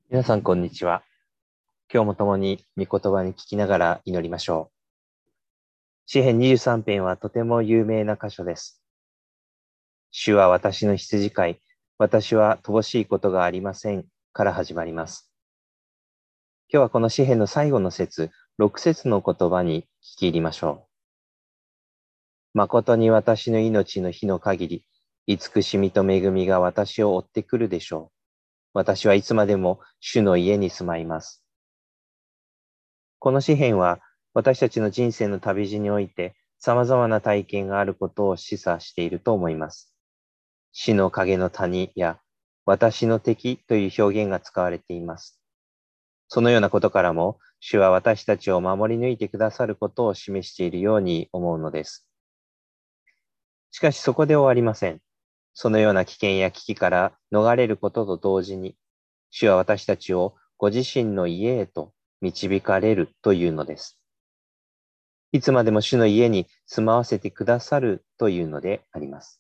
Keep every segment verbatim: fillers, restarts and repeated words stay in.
皆さん、こんにちは。今日も共に御言葉に聞きながら祈りましょう。詩編にじゅうさん編はとても有名な箇所です。主は私の羊飼い、私は乏しいことがありませんから始まります。今日はこの詩編の最後の節、ろく節の言葉に聞き入りましょう。誠に私の命の日の限り、慈しみと恵みが私を追ってくるでしょう。私はいつまでも主の家に住まいます。この詩編は私たちの人生の旅路において様々な体験があることを示唆していると思います。死の影の谷や私の敵という表現が使われています。そのようなことからも主は私たちを守り抜いてくださることを示しているように思うのです。しかしそこで終わりません。そのような危険や危機から逃れることと同時に、主は私たちをご自身の家へと導かれるというのです。いつまでも主の家に住まわせてくださるというのであります。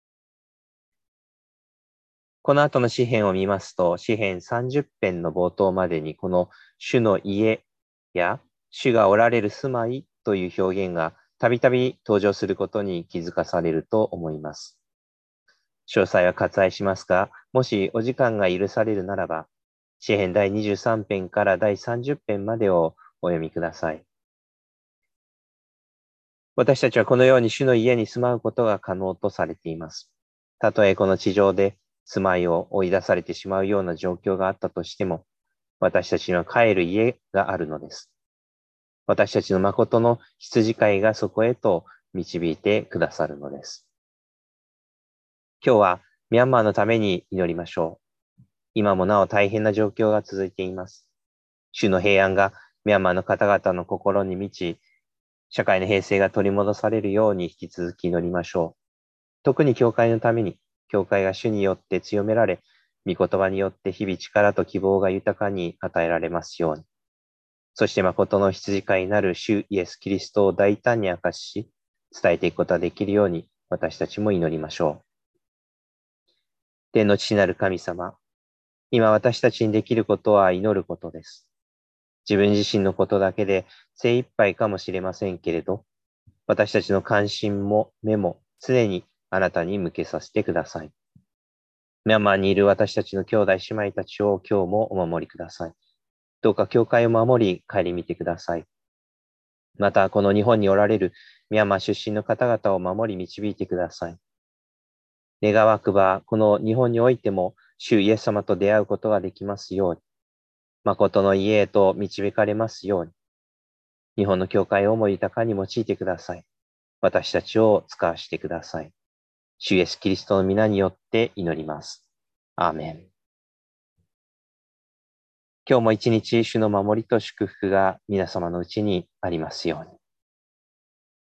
この後の詩編を見ますと、詩編さんじゅっ編の冒頭までに、この主の家や主がおられる住まいという表現がたびたび登場することに気づかされると思います。詳細は割愛しますが、もしお時間が許されるならば、詩編だいにじゅうさん編からだいさんじゅっ編までをお読みください。私たちはこのように主の家に住まうことが可能とされています。たとえこの地上で住まいを追い出されてしまうような状況があったとしても、私たちには帰る家があるのです。私たちの誠の羊飼いがそこへと導いてくださるのです。今日はミャンマーのために祈りましょう。今もなお大変な状況が続いています。主の平安がミャンマーの方々の心に満ち、社会の平静が取り戻されるように引き続き祈りましょう。特に教会のために、教会が主によって強められ、御言葉によって日々力と希望が豊かに与えられますように。そして誠の羊飼いなる主イエス・キリストを大胆に明かしし、伝えていくことができるように私たちも祈りましょう。天の父なる神様、今私たちにできることは祈ることです。自分自身のことだけで精一杯かもしれませんけれど、私たちの関心も目も常にあなたに向けさせてください。ミャンマーにいる私たちの兄弟姉妹たちを今日もお守りください。どうか教会を守り帰り見てください。また、この日本におられるミャンマー出身の方々を守り導いてください。願わくば、この日本においても、主イエス様と出会うことができますように、誠の家へと導かれますように、日本の教会をも豊かに用いてください。私たちを使わせてください。主イエスキリストの皆によって祈ります。アーメン。今日も一日主の守りと祝福が皆様のうちにありますように。